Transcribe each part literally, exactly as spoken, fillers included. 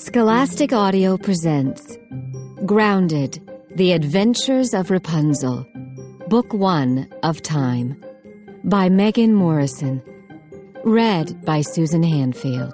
Scholastic Audio presents Grounded, The Adventures of Rapunzel, Book One of Time, by Megan Morrison, read by Susan Hanfield.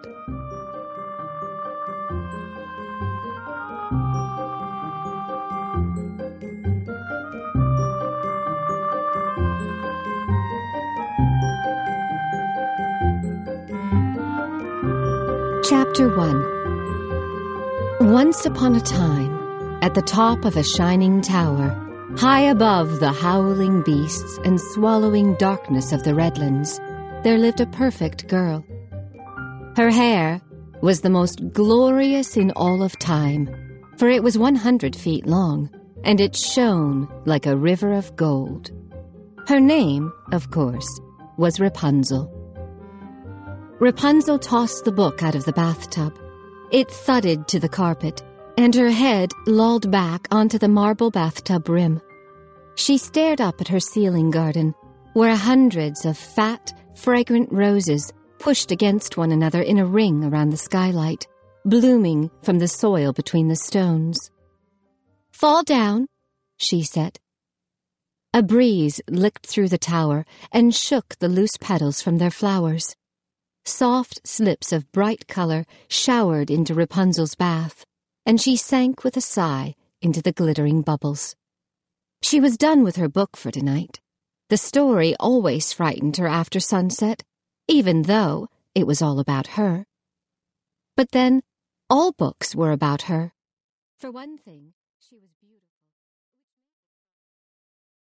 Chapter One. Once upon a time, at the top of a shining tower, high above the howling beasts and swallowing darkness of the Redlands, there lived a perfect girl. Her hair was the most glorious in all of time, for it was one hundred feet long, and it shone like a river of gold. Her name, of course, was Rapunzel. Rapunzel tossed the book out of the bathtub. It thudded to the carpet, and her head lolled back onto the marble bathtub rim. She stared up at her ceiling garden, where hundreds of fat, fragrant roses pushed against one another in a ring around the skylight, blooming from the soil between the stones. "Fall down," she said. A breeze licked through the tower and shook the loose petals from their flowers. Soft slips of bright color showered into Rapunzel's bath, and she sank with a sigh into the glittering bubbles. She was done with her book for tonight. The story always frightened her after sunset, even though it was all about her. But then, all books were about her. For one thing, she was beautiful.